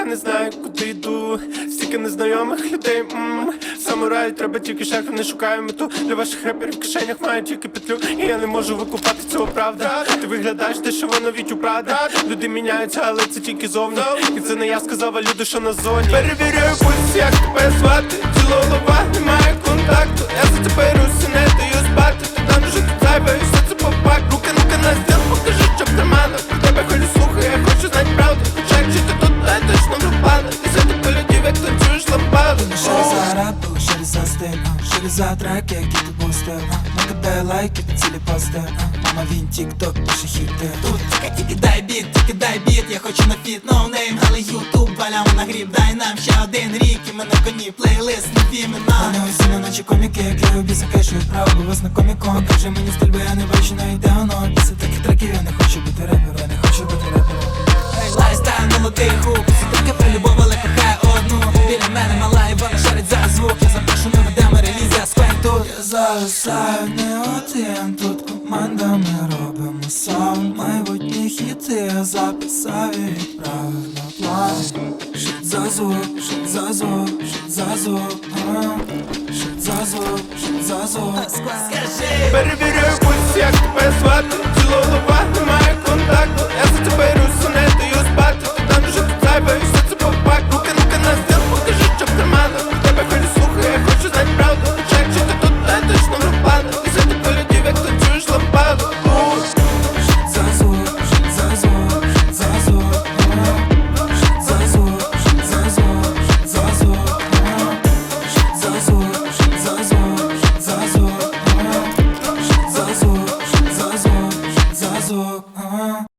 не знаю, куди йду. Стільки незнайомих людей, самураю, треба тільки шахи, не шукаю мету. Для ваших реперів в кишенях маю тільки петлю. І я не можу викупати цього, правда. Ти виглядаєш дешево новіть у Прада. Люди міняються, але це тільки зовні. І це не я сказав, а люди, що на зоні. Перевіряю пульс, як тебе звати. Тіло голова, немає контакту. Я за тебе руси, не даю спати. Ти там вже тут зайве, і все це попак. Руки на стіл, покажи, що в карманах. Про тебе хвилю слухай, я хочу знать правду. Хоча як жити тут, дай точно пропаде. Ти за тебе людей, як танцюєш лампаду. Шири за рап, шири за стиль, шири за треки, які ти пустив. Накидай лайки, ти цілі пости. Мама він тік-ток, пише хіти. Тут тільки дай біт, я хочу на фіт, ноунейм, але ютуб, валям на гріб. Дай нам ще один рік, і ми на коні, плейлист, нові імена. Вони усі на ночі коміки, як я обіця кешують право, бо вас на комікон. Каже мені стиль, бо я не бачу, не йде воно. Після таких треків я не хочу бути репером, я не хочу бути репером. Лайфстайл молодий хук, всі трохи про любов, але кохає одну. Біля мене мала і вона шарить за звук. Я запрошую на ведемо реліз, я сквень тут. Я зависаю не один, тут командами робимо саунд. Майбутні хіти я записав і відправив на план. Шит за звук, шит за звук, шит за звук, шит за звук, шит за звук. Скажи! Перевіряю пульс, як тебе звати. Тіло голова, немає контакту. Я за тебе руси, не даю спати. Ти там вже тут зайве, і все це попак. Руки на стіл, покажи, що в карманах. Про тебе хвилю слухай, я хочу знать правду. Хоча як жити тут, дай точно пропаде. Ти за тебе людей, як танцюєш лампаду. Шит за звук, шит за звук, шит за звук, шит за звук, шит за звук, шит за звук, шит за звук, шит за звук, шит за звук, шит за звук, шит за звук, шит за звук.